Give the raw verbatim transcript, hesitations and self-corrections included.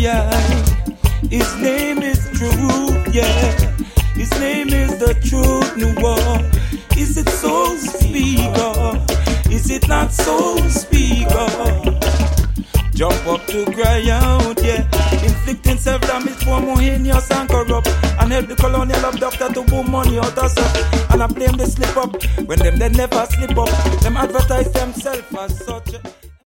His name is Truth, yeah. His name is the Truth, New War. Is it so, speaker? Is it not so, speaker? Jump up to cry out, yeah. Inflicting self-damage for more heinous and corrupt. And help the colonial abductor to boom money out of stuff. And I blame the slip up when them they never slip up. Them advertise themselves as such.